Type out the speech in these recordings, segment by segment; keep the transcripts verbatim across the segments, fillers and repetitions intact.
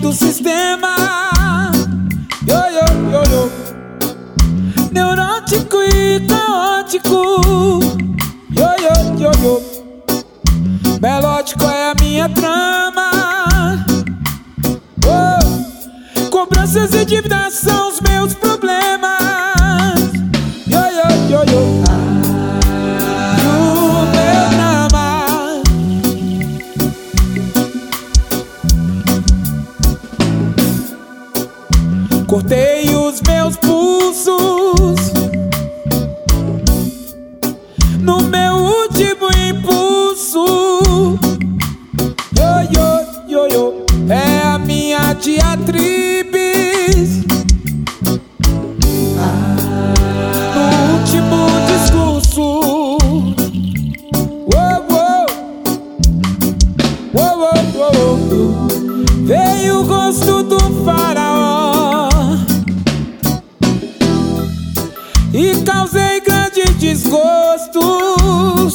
do sistema. Yo, yo, yo, yo. Neurótico e caótico. Yo, yo, yo, yo. Melódico é a minha trama. Oh. Cobranças e dívidas são os meus problemas. Yo, yo, yo, yo. Cortei os meus pulsos no meu último impulso. Yo, yo, yo, yo. É a minha diatribe no último discurso. Uou, uou. Uou, uou, uou, uou. Veio o rosto do faraó e causei grandes desgostos.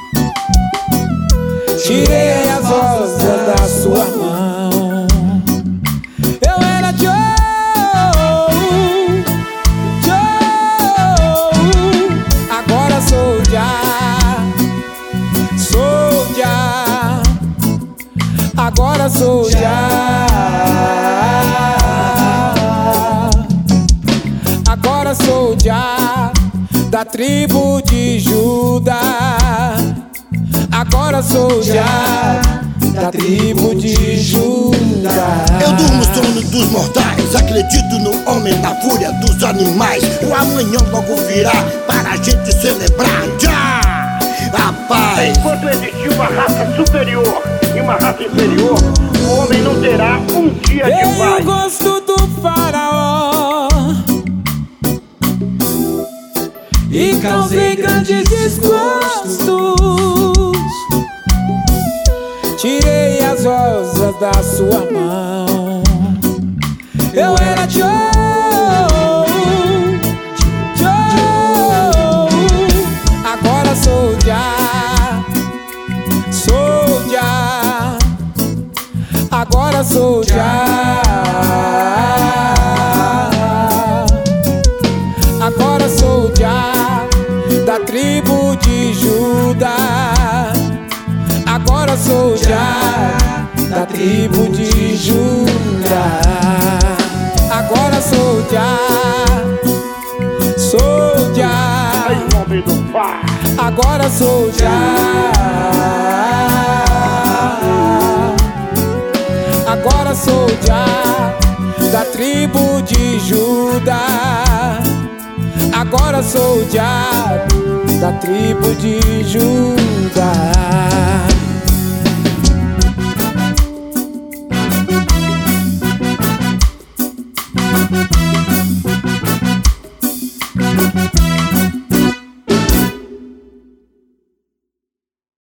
Tirei as rosas da sua mão. Eu era Joe, Joe. Agora sou já, sou já. Agora sou já. Agora sou já da tribo de Judá. Agora sou já da tribo de Judá. Eu durmo o sono dos mortais, acredito no homem, na fúria dos animais. O amanhã logo virá para a gente celebrar. Já a paz. Enquanto existir uma raça superior e uma raça inferior, o homem não terá um dia de paz. Veio o gosto do faraó e causei grandes desgostos. Tirei as rosas da sua mão. Eu era Joe, Joe. Agora sou já, sou já. Agora sou já. Agora sou já da tribo de Judá. Agora sou já da tribo de Judá. Agora sou já, sou já. Em nome do Pai. Agora sou já. Agora sou já da tribo de Judá. Agora sou já da tribo de Judá.